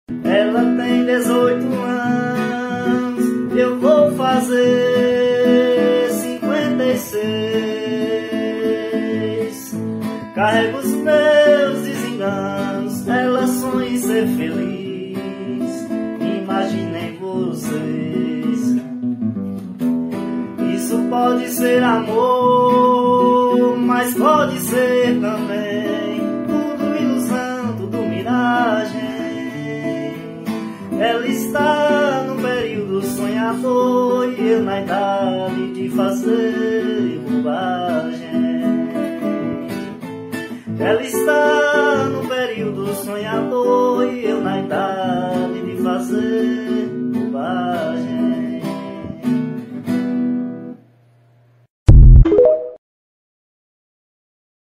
Ela tem 18 anos, eu vou fazer 56. Carrego os meus desenganos, ela sonha em ser feliz. Imaginem vocês, isso pode ser amor, mas pode ser também tudo ilusão, tudo miragem. Ela está no período sonhador e eu na idade de fazer bobagem. Ela está no período sonhador e eu na idade de fazer bobagem.